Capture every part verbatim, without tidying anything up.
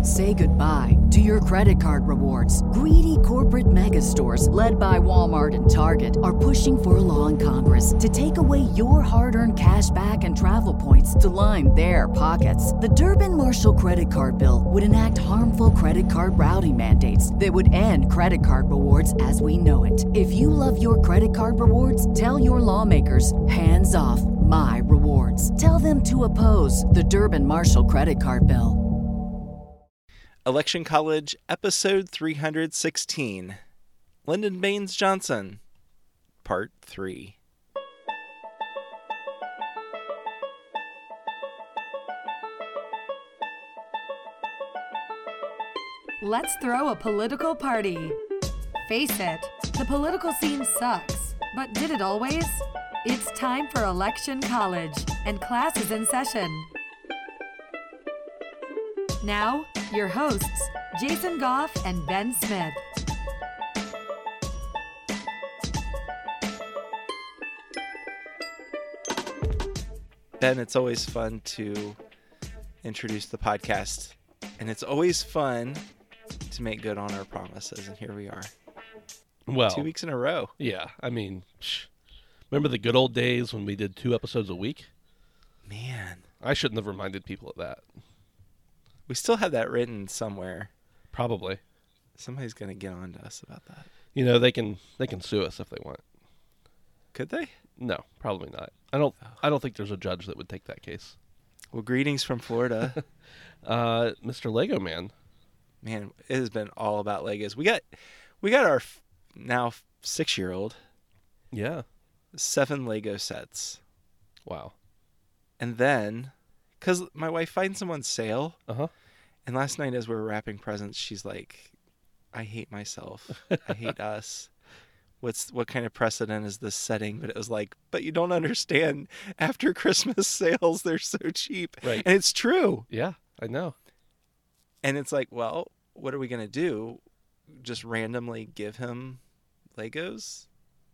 Say goodbye to your credit card rewards. Greedy corporate mega stores, led by Walmart and Target, are pushing for a law in Congress to take away your hard-earned cash back and travel points to line their pockets. The Durbin-Marshall credit card bill would enact harmful credit card routing mandates that would end credit card rewards as we know it. If you love your credit card rewards, tell your lawmakers, hands off my rewards. Tell them to oppose the Durbin-Marshall credit card bill. Election College, episode three hundred sixteen. Lyndon Baines Johnson, part three. Let's throw a political party. Face it, the political scene sucks, but did it always? It's time for Election College, and class is in session. Now, your hosts, Jason Goff and Ben Smith. Ben, it's always fun to introduce the podcast, and it's always fun to make good on our promises, and here we are. Well, Two weeks in a row. Yeah, I mean, psh, remember the good old days when we did two episodes a week? Man. I shouldn't have reminded people of that. We still have that written somewhere. Probably. Somebody's going to get on to us about that. You know, they can they can sue us if they want. Could they? No, probably not. I don't oh. I don't think there's a judge that would take that case. Well, greetings from Florida. uh, Mister Lego Man. Man, it has been all about Legos. We got we got our f- now six-year-old. Yeah. Seven Lego sets. Wow. And then, because my wife finds them on sale. Uh-huh. And last night as we were wrapping presents, she's like, I hate myself. I hate us. What's What kind of precedent is this setting? But it was like, but you don't understand. After Christmas sales, they're so cheap. Right. And it's true. Yeah, I know. And it's like, well, what are we going to do? Just randomly give him Legos?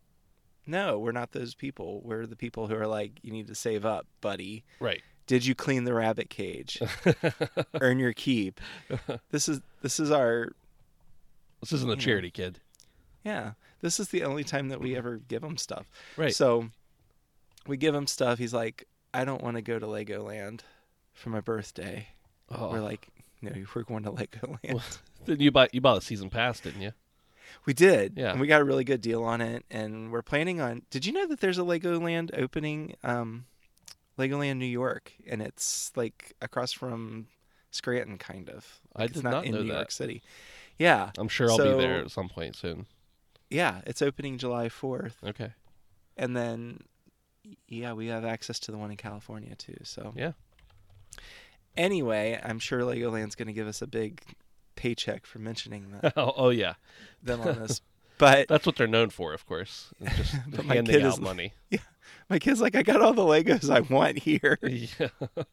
No, we're not those people. We're the people who are like, you need to save up, buddy. Right. Did you clean the rabbit cage? Earn your keep. This is this is our... This isn't a charity, know, kid. Yeah. This is the only time that we ever give him stuff. Right. So we give him stuff. He's like, I don't want to go to Legoland for my birthday. Oh. We're like, no, we're going to Legoland. Well, then you bought, you bought a season pass, didn't you? We did. Yeah. And we got a really good deal on it. And we're planning on... Did you know that there's a Legoland opening... Um, Legoland New York, and it's like across from Scranton, kind of. Like I it's did not, not in know New that. York City. Yeah, I'm sure I'll so, be there at some point soon. Yeah, it's opening July fourth. Okay. And then, yeah, we have access to the one in California too. So yeah. Anyway, I'm sure Legoland's going to give us a big paycheck for mentioning that. oh, oh yeah, them on this. But that's what they're known for, of course. Just but handing my kid out is, money. Yeah, my kid's like, I got all the Legos I want here. Yeah.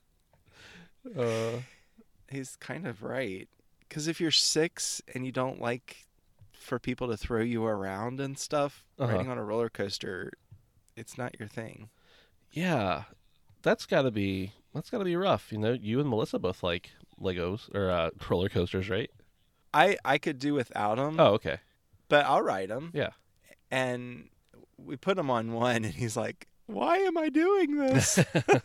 uh, He's kind of right. Because if you're six and you don't like for people to throw you around and stuff, uh-huh. riding on a roller coaster, it's not your thing. Yeah, that's got to be that's got to be rough. You know, you and Melissa both like Legos or uh, roller coasters, right? I I could do without them. Oh, okay. But I'll ride them. Yeah. And we put him on one, and he's like, why am I doing this?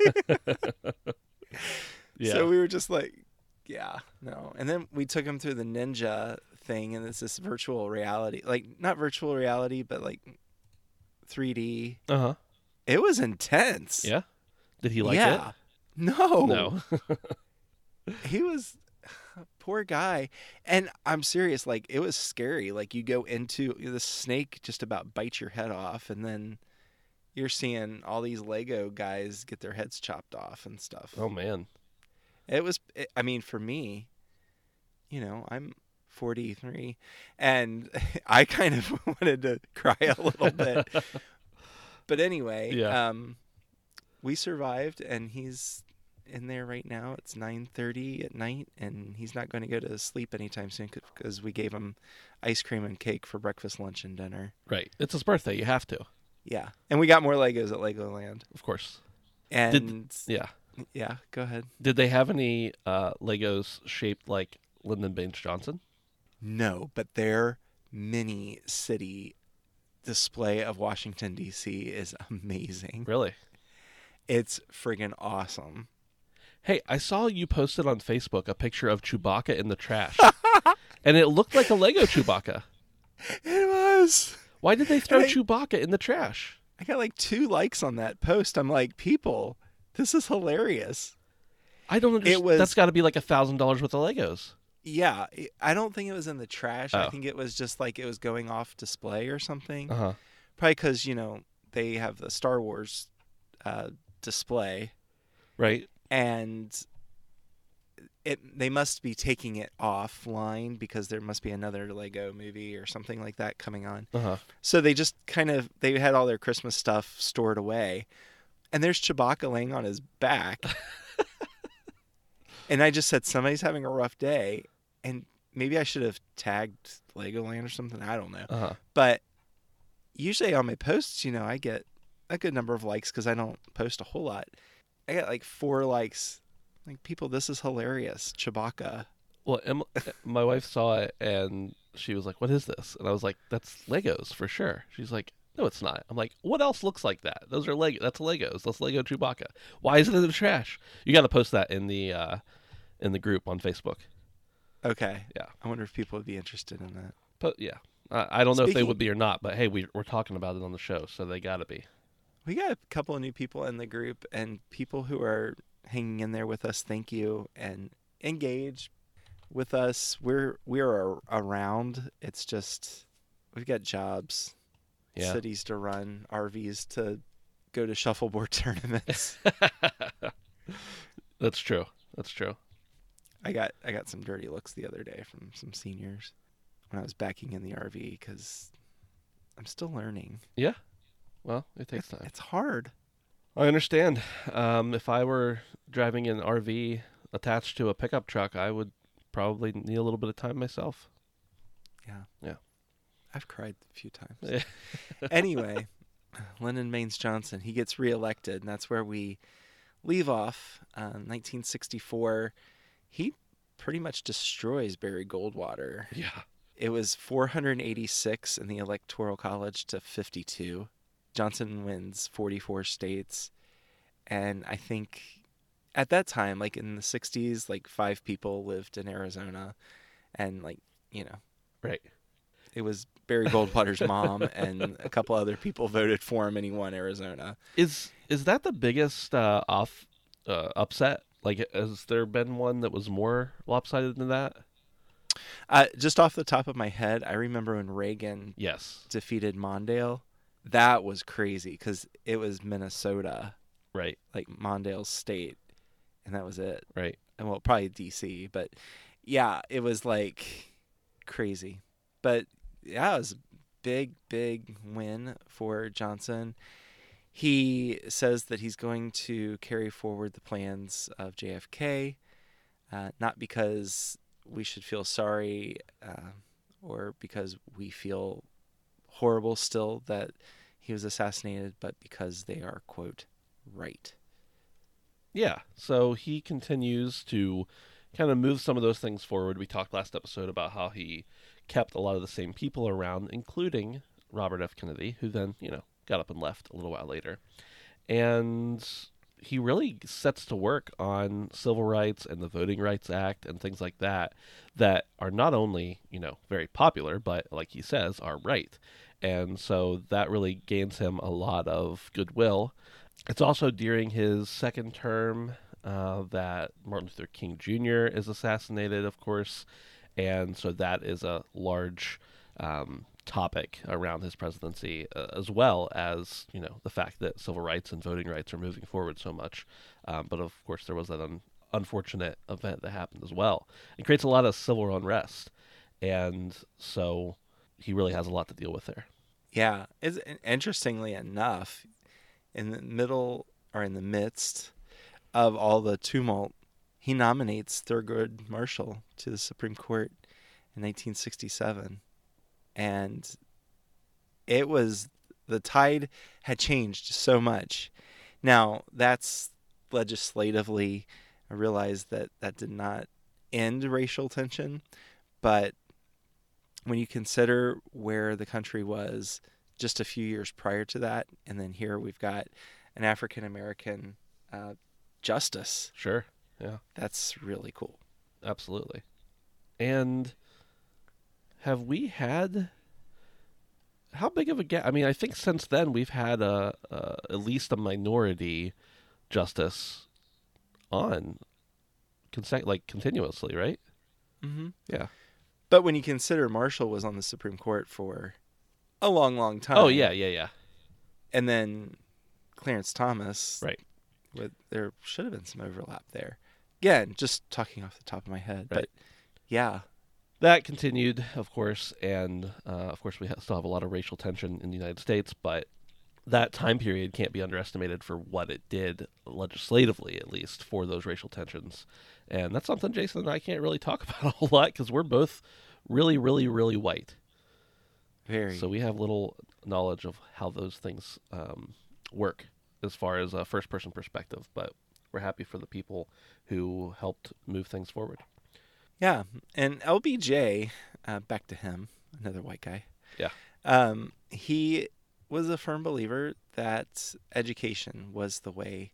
Yeah. So we were just like, yeah, no. And then we took him through the Ninja thing, and it's this virtual reality. Like, not virtual reality, but like three D. Uh-huh. It was intense. Yeah? Did he like yeah. it? No. No. He was... Poor guy. And I'm serious, like, it was scary. Like, you go into the snake just about bites your head off, and then you're seeing all these Lego guys get their heads chopped off and stuff. Oh, man. It was, it, I mean, for me, you know, I'm forty-three, and I kind of wanted to cry a little bit. But anyway, yeah. um, we survived, and he's in there right now. It's nine thirty at night, and he's not going to go to sleep anytime soon because we gave him ice cream and cake for breakfast, lunch, and dinner. Right. It's his birthday. You have to. Yeah. And we got more Legos at Legoland. Of course. And Did, yeah. Yeah, go ahead. Did they have any uh, Legos shaped like Lyndon Baines Johnson? No, but their mini city display of Washington, D C is amazing. Really? It's friggin' awesome. Hey, I saw you posted on Facebook a picture of Chewbacca in the trash. And it looked like a Lego Chewbacca. It was. Why did they throw I- Chewbacca in the trash? I got like two likes on that post. I'm like, people, this is hilarious. I don't understand. It was- That's got to be like a thousand dollars worth of Legos. Yeah, it- I don't think it was in the trash. I Oh. think it was just like it was going off display or something. Uh huh. Probably because, you know, they have the Star Wars uh, display. Right. And it they must be taking it offline because there must be another Lego movie or something like that coming on. Uh huh. So they just kind of they had all their Christmas stuff stored away, and there's Chewbacca laying on his back. And I just said somebody's having a rough day, and maybe I should have tagged Legoland or something. I don't know, Uh huh. but usually on my posts, you know, I get a good number of likes because I don't post a whole lot. I got like four likes. Like, people, this is hilarious. Chewbacca. Well, em- my wife saw it and she was like, "What is this?" And I was like, "That's Legos for sure." She's like, "No, it's not." I'm like, "What else looks like that? Those are Lego. That's Legos. That's Lego Chewbacca. Why is it in the trash?" You got to post that in the uh, in the group on Facebook. Okay. Yeah. I wonder if people would be interested in that. But yeah, I, I don't know if they Speaking- would be or not. But hey, we we're talking about it on the show, so they got to be. We got a couple of new people in the group, and people who are hanging in there with us. Thank you, and engage with us. We're we're a- around. It's just we've got jobs, Yeah. cities to run, R Vs to go to shuffleboard tournaments. That's true. That's true. I got I got some dirty looks the other day from some seniors when I was backing in the R V because I'm still learning. Yeah. Well, it takes It's, time. it's hard. I understand. Um, if I were driving an R V attached to a pickup truck, I would probably need a little bit of time myself. Yeah. Yeah. I've cried a few times. Yeah. Anyway, Lyndon Baines Johnson, he gets reelected, and that's where we leave off. Uh, nineteen sixty-four, he pretty much destroys Barry Goldwater. Yeah. It was four hundred eighty-six in the Electoral College to fifty-two. Johnson wins forty-four states, and I think at that time, like in the sixties, like five people lived in Arizona, and like, you know, Right. it was Barry Goldwater's mom and a couple other people voted for him, and he won Arizona. Is is that the biggest uh, off uh, upset? Like, has there been one that was more lopsided than that? Uh, just off the top of my head, I remember when Reagan Yes. defeated Mondale. That was crazy because it was Minnesota, Right. like Mondale's state, and that was it. Right. And well, probably D C, but yeah, it was like crazy. But yeah, it was a big, big win for Johnson. He says that he's going to carry forward the plans of J F K, uh, not because we should feel sorry uh, or because we feel horrible still that he was assassinated, but because they are, quote, right. Yeah. So he continues to kind of move some of those things forward. We talked last episode about how he kept a lot of the same people around, including Robert F. Kennedy, who then, you know, got up and left a little while later. And he really sets to work on civil rights and the Voting Rights Act and things like that, that are not only, you know, very popular, but like he says, are right. And so that really gains him a lot of goodwill. It's also during his second term uh, that Martin Luther King Junior is assassinated, of course. And so that is a large um, topic around his presidency, uh, as well as, you know, the fact that civil rights and voting rights are moving forward so much. Um, but of course, there was that un- unfortunate event that happened as well. It creates a lot of civil unrest. And so he really has a lot to deal with there. Yeah, it's, interestingly enough, in the middle or in the midst of all the tumult, he nominates Thurgood Marshall to the Supreme Court in nineteen sixty-seven. And it was, the tide had changed so much. Now, that's legislatively, I realized that that did not end racial tension, but when you consider where the country was just a few years prior to that, and then here we've got an African American uh, justice. Sure. Yeah. That's really cool. Absolutely. And have we had, how big of a gap? I mean, I think since then we've had a, a at least a minority justice on, conse- like continuously, right? Mm-hmm. Yeah. But when you consider Marshall was on the Supreme Court for a long, long time. Oh yeah, yeah, yeah. And then Clarence Thomas. Right. With, there should have been some overlap there. Again, just talking off the top of my head. Right. But yeah. That continued, of course, and uh, of course we ha- still have a lot of racial tension in the United States, but that time period can't be underestimated for what it did, legislatively at least, for those racial tensions. And that's something Jason and I can't really talk about a whole lot because we're both really, really, really white. Very. So we have little knowledge of how those things um, work as far as a first-person perspective, but we're happy for the people who helped move things forward. Yeah, and L B J, uh, back to him, another white guy. Yeah. Um, he was a firm believer that education was the way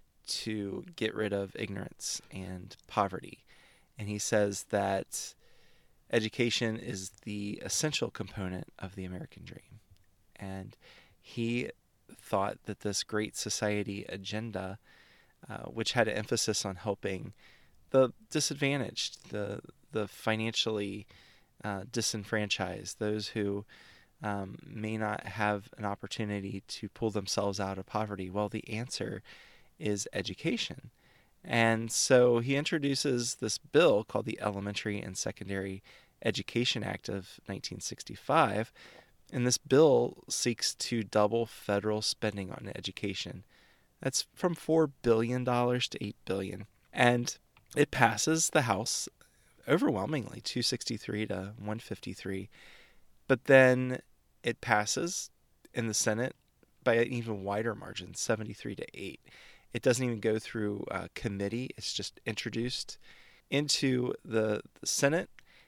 to get rid of ignorance and poverty. And he says that education is the essential component of the American dream. And he thought that this Great Society agenda, uh, which had an emphasis on helping the disadvantaged, the the financially uh, disenfranchised, those who um, may not have an opportunity to pull themselves out of poverty. Well, the answer is education. And so he introduces this bill called the Elementary and Secondary Education Act of nineteen sixty-five. And this bill seeks to double federal spending on education. That's from four billion dollars to eight billion dollars. And it passes the House overwhelmingly, two sixty-three to one fifty-three. But then it passes in the Senate by an even wider margin, seventy-three to eight. It doesn't even go through uh, committee. It's just introduced into the, the Senate.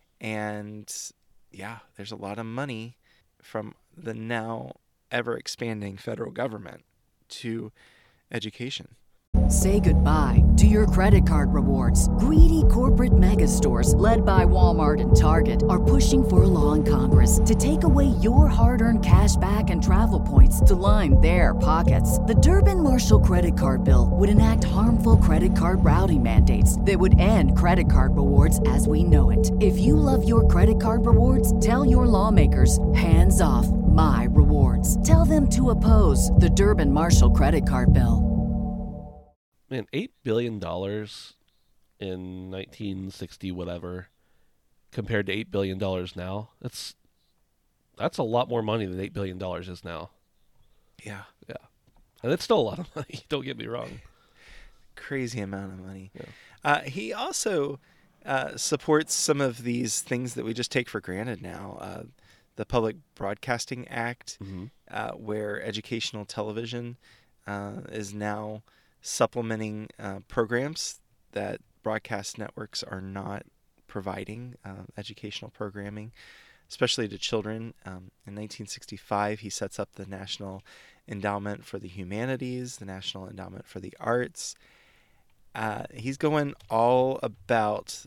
And yeah, there's a lot of money from the now ever expanding federal government to education. Say goodbye to your credit card rewards. Greedy corporate mega stores, led by Walmart and Target, are pushing for a law in Congress to take away your hard-earned cash back and travel points to line their pockets. The Durbin-Marshall credit card bill would enact harmful credit card routing mandates that would end credit card rewards as we know it. If you love your credit card rewards, tell your lawmakers, hands off my rewards. Tell them to oppose the Durbin-Marshall credit card bill. Man, eight billion dollars in nineteen sixty whatever compared to eight billion dollars now, that's that's a lot more money than eight billion dollars is now. Yeah. Yeah. And it's still a lot of money, don't get me wrong. Crazy amount of money. Yeah. Uh, he also uh, supports some of these things that we just take for granted now. Uh, the Public Broadcasting Act, Mm-hmm. uh, where educational television uh, is now supplementing uh, programs that broadcast networks are not providing, uh, educational programming, especially to children. Um, in nineteen sixty-five, he sets up the National Endowment for the Humanities, the National Endowment for the Arts. Uh, he's going all about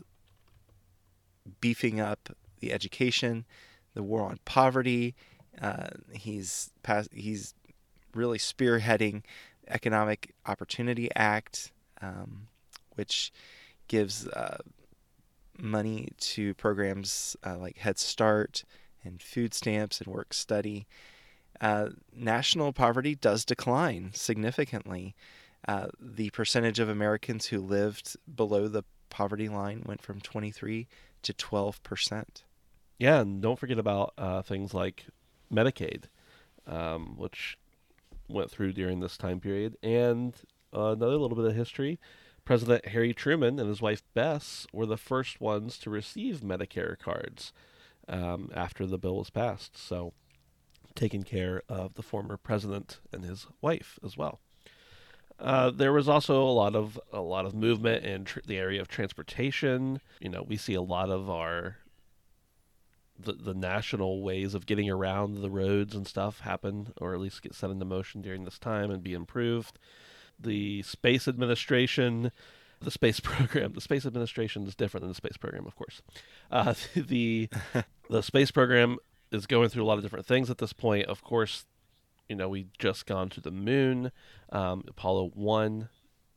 beefing up the education, the war on poverty. Uh, he's pass- he's really spearheading Economic Opportunity Act, um, which gives uh, money to programs uh, like Head Start and food stamps and work study. Uh, national poverty does decline significantly. Uh, the percentage of Americans who lived below the poverty line went from twenty-three to twelve percent. Yeah, and don't forget about uh, things like Medicaid, um, which went through during this time period. And uh, another little bit of history, President Harry Truman and his wife Bess were the first ones to receive Medicare cards um, after the bill was passed. So taking care of the former president and his wife as well. Uh, there was also a lot of a lot of movement in tr- the area of transportation. You know, we see a lot of our the the national ways of getting around the roads and stuff happen, or at least get set into motion during this time and be improved. The space administration, the space program, the space administration is different than the space program, of course. Uh, the the space program is going through a lot of different things at this point. Of course, you know, we just gone to the moon. Um, Apollo one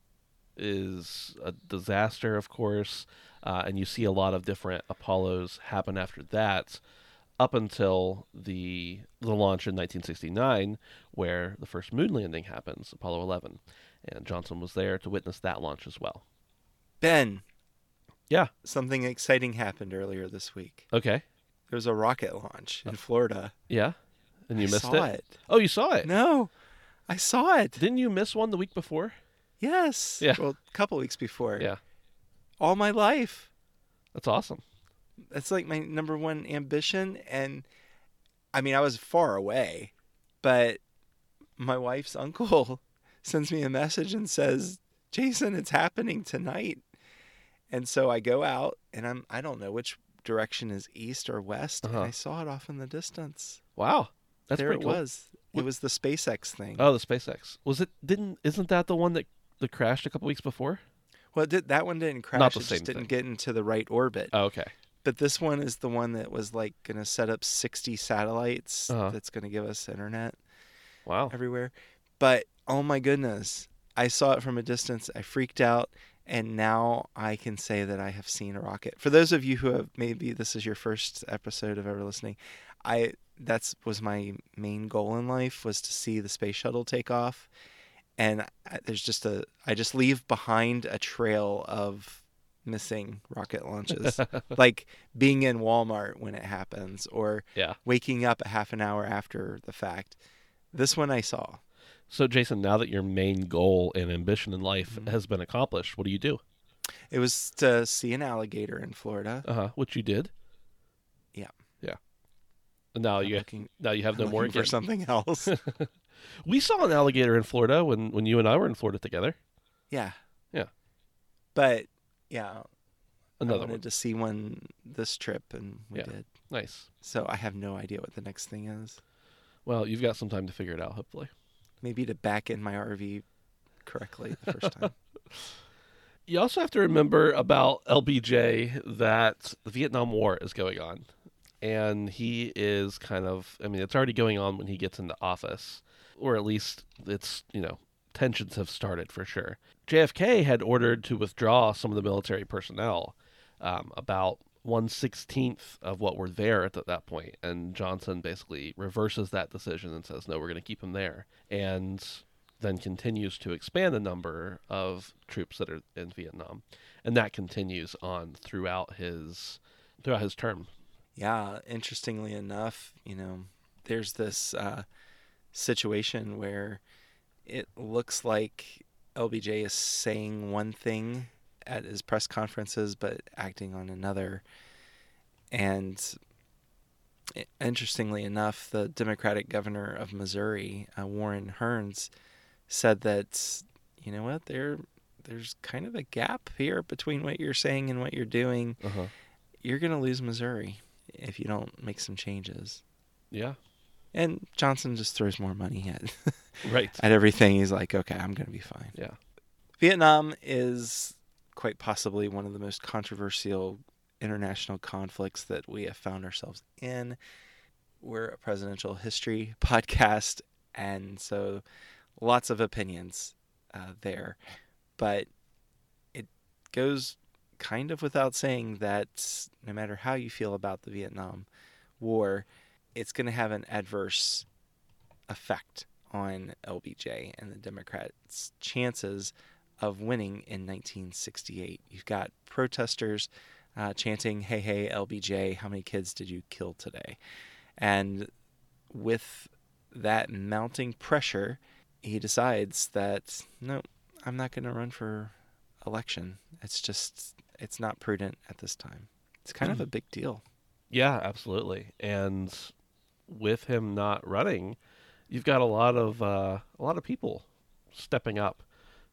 is a disaster, of course, uh, and you see a lot of different Apollos happen after that, up until the the launch in nineteen sixty-nine, where the first moon landing happens, Apollo eleven, and Johnson was there to witness that launch as well. Ben, Yeah. something exciting happened earlier this week. Okay. There was a rocket launch in Florida. Yeah. And you I missed saw it? it. Oh, you saw it? No, I saw it. Didn't you miss one the week before? Yes. Yeah. Well, a couple weeks before. Yeah. All my life. That's awesome. That's like my number one ambition. And I mean, I was far away, but my wife's uncle sends me a message and says, Jason, it's happening tonight. And so I go out and I'm, I don't know which direction is east or west. Uh-huh. And I saw it off in the distance. Wow. That's there pretty it cool. was. It was the SpaceX thing. Oh, the SpaceX. Was it, didn't, isn't that the one that, that crashed a couple weeks before? Well, it did, that one didn't crash. Not the it same just didn't thing. get into the right orbit. Oh, okay. But this one is the one that was like going to set up sixty satellites. Uh-huh. That's going to give us internet Wow. everywhere. But oh my goodness, I saw it from a distance. I freaked out. And now I can say that I have seen a rocket. For those of you who have, maybe this is your first episode of ever listening, I that's was my main goal in life, was to see the space shuttle take off. And I, there's just a, I just leave behind a trail of missing rocket launches, like being in Walmart when it happens, or Yeah. waking up a half an hour after the fact. This one I saw. So, Jason, now that your main goal and ambition in life Mm-hmm. has been accomplished, what do you do? It was to see an alligator in Florida. Uh huh. Which you did. Yeah. Yeah. And now I'm you looking- now you have no I'm more looking for again. something else. We saw an alligator in Florida when, when you and I were in Florida together. Yeah. Yeah. But yeah, Another I wanted one. to see one this trip, and we Yeah. did. Nice. So I have no idea what the next thing is. Well, you've got some time to figure it out, hopefully. Maybe to back in my R V correctly the first time. You also have to remember about L B J that the Vietnam War is going on. And he is kind of, I mean, it's already going on when he gets into office. Or at least it's, you know, tensions have started for sure. J F K had ordered to withdraw some of the military personnel, um, about one sixteenth of what were there at th- that point. And Johnson basically reverses that decision and says, no, we're going to keep him there. And then continues to expand the number of troops that are in Vietnam. And that continues on throughout his throughout his term. Yeah, interestingly enough, you know, there's this uh, situation where it looks like L B J is saying one thing at his press conferences, but acting on another. And i- interestingly enough, the Democratic governor of Missouri, uh, Warren Hearns, said that, you know what, there, there's kind of a gap here between what you're saying and what you're doing. Uh-huh. You're going to lose Missouri if you don't make some changes. Yeah. And Johnson just throws more money at Right. at everything. He's like, okay, I'm going to be fine. Yeah. Vietnam is quite possibly one of the most controversial international conflicts that we have found ourselves in. We're a presidential history podcast, and so lots of opinions uh, there. But it goes kind of without saying that no matter how you feel about the Vietnam War, it's going to have an adverse effect on L B J and the Democrats' chances of winning in nineteen sixty-eight. You've got protesters uh, chanting, hey, hey, L B J, how many kids did you kill today? And with that mounting pressure, he decides that, no, I'm not going to run for election. It's just, it's not prudent at this time. It's kind of a big deal. Yeah, absolutely. And with him not running, you've got a lot of uh, a lot of people stepping up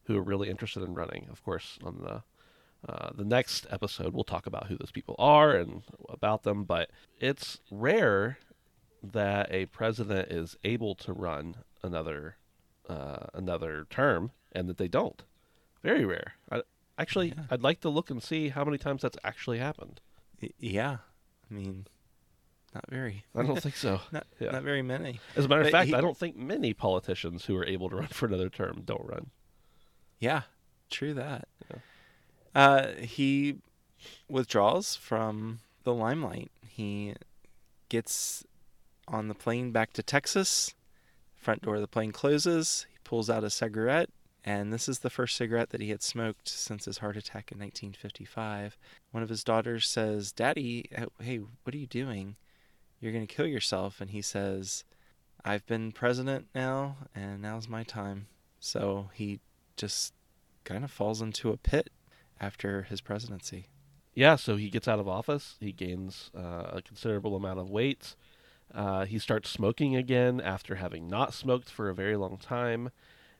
who are really interested in running. Of course, on the uh, the next episode, we'll talk about who those people are and about them. But it's rare that a president is able to run another uh, another term and that they don't. Very rare. I, actually, yeah. I'd like to look and see how many times that's actually happened. Y- yeah, I mean, not very. I don't think so. not, yeah. not very many. As a matter of but fact, he, I don't think many politicians who are able to run for another term don't run. Yeah, true that. Yeah. Uh, he withdraws from the limelight. He gets on the plane back to Texas. Front door of the plane closes. He pulls out a cigarette, and this is the first cigarette that he had smoked since his heart attack in nineteen fifty-five. One of his daughters says, "Daddy, hey, what are you doing? You're going to kill yourself." And he says, "I've been president now, and now's my time." So he just kind of falls into a pit after his presidency. Yeah, so he gets out of office. He gains uh, a considerable amount of weight. Uh, he starts smoking again after having not smoked for a very long time.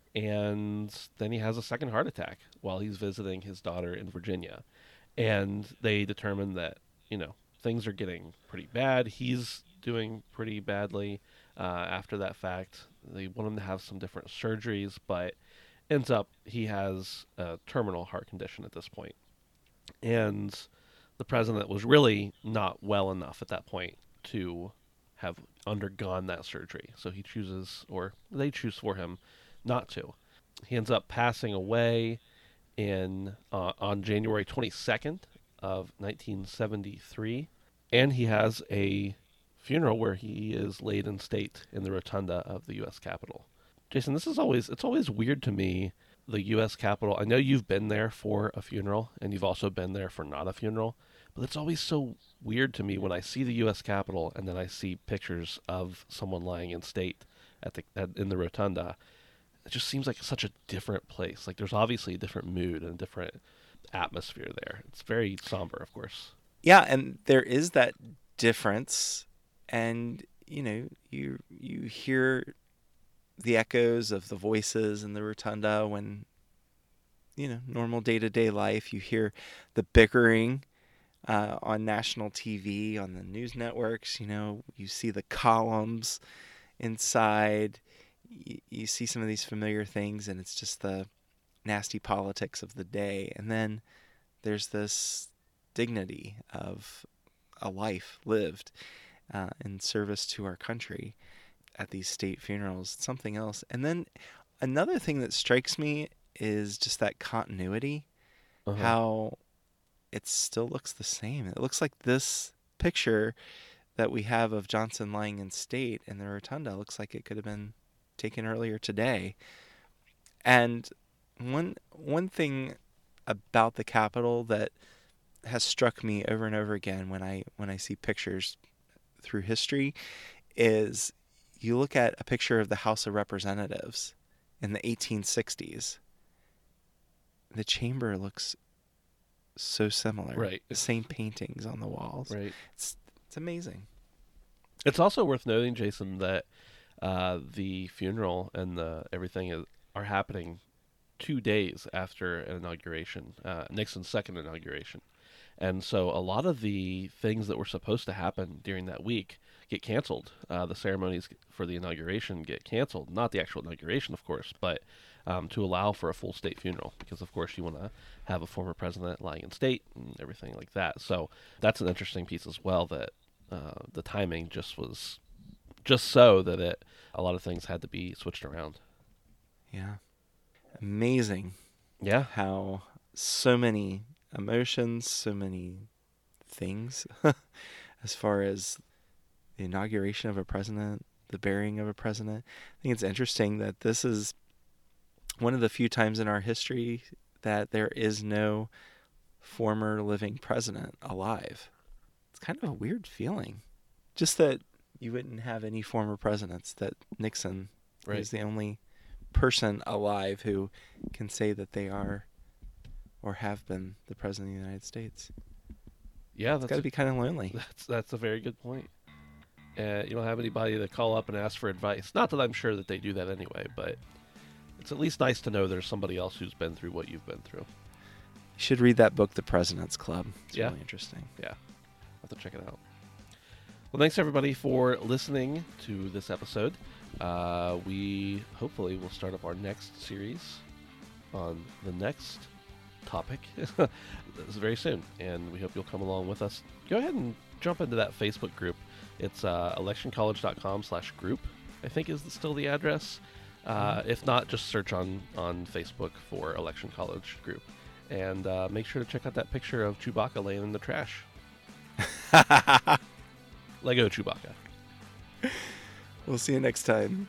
And then he has a second heart attack while he's visiting his daughter in Virginia. And they determine that, you know, things are getting pretty bad. He's doing pretty badly uh, after that fact. They want him to have some different surgeries, but ends up he has a terminal heart condition at this point. And the president was really not well enough at that point to have undergone that surgery. So he chooses, or they choose for him, not to. He ends up passing away in uh, on January twenty-second of nineteen seventy-three. And he has a funeral where he is laid in state in the rotunda of the U S Capitol. Jason, this is always, it's always weird to me, the U S Capitol. I know you've been there for a funeral, and you've also been there for not a funeral, but it's always so weird to me when I see the U S Capitol and then I see pictures of someone lying in state at the at, in the rotunda. It just seems like such a different place. Like there's obviously a different mood and a different atmosphere there. It's very somber, of course. Yeah, and there is that difference, and you know, you you hear the echoes of the voices in the rotunda when, you know, normal day-to-day life. You hear the bickering uh, on national T V, on the news networks. You know, you see the columns inside. You, you see some of these familiar things, and it's just the nasty politics of the day. And then there's this dignity of a life lived uh, in service to our country at these state funerals. It's something else. And then another thing that strikes me is just that continuity, uh-huh. how it still looks the same. It looks like this picture that we have of Johnson lying in state in the rotunda looks like it could have been taken earlier today. And one one thing about the Capitol that has struck me over and over again when I when I see pictures through history is you look at a picture of the House of Representatives in the eighteen sixties. The chamber looks so similar. Right. The same paintings on the walls. Right. It's it's amazing. It's also worth noting, Jason, that uh, the funeral and the everything is, are happening two days after an inauguration, uh, Nixon's second inauguration. And so a lot of the things that were supposed to happen during that week get canceled. Uh, the ceremonies for the inauguration get canceled. Not the actual inauguration, of course, but um, to allow for a full state funeral. Because, of course, you want to have a former president lying in state and everything like that. So that's an interesting piece as well, that uh, the timing just was just so that it a lot of things had to be switched around. Yeah. Amazing. Yeah. How so many emotions, so many things as far as the inauguration of a president, the burying of a president. I think it's interesting that this is one of the few times in our history that there is no former living president alive. It's kind of a weird feeling. Just that you wouldn't have any former presidents, that Nixon right. is the only person alive who can say that they are or have been the president of the United States. Yeah, that's got to be kind of lonely. That's that's a very good point. Uh, you don't have anybody to call up and ask for advice. Not that I'm sure that they do that anyway, but it's at least nice to know there's somebody else who's been through what you've been through. You should read that book, The President's Club. It's Yeah. really interesting. Yeah, I'll have to check it out. Well, thanks everybody for listening to this episode. Uh, we hopefully will start up our next series on the next topic very soon, and we hope you'll come along with us. Go ahead and jump into that Facebook group. It's uh, election college dot com slash group, I think is still the address. Uh, if not, just search on, on Facebook for Election College Group. And uh, make sure to check out that picture of Chewbacca laying in the trash. Lego Chewbacca. We'll see you next time.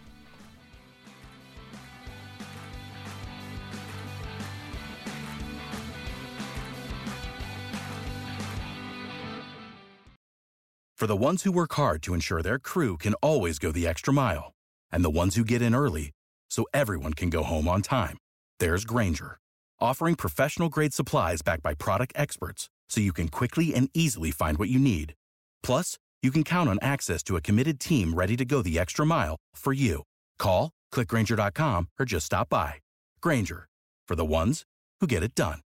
For the ones who work hard to ensure their crew can always go the extra mile, and the ones who get in early so everyone can go home on time, there's Grainger, offering professional-grade supplies backed by product experts so you can quickly and easily find what you need. Plus, you can count on access to a committed team ready to go the extra mile for you. Call, click Grainger dot com, or just stop by. Grainger, for the ones who get it done.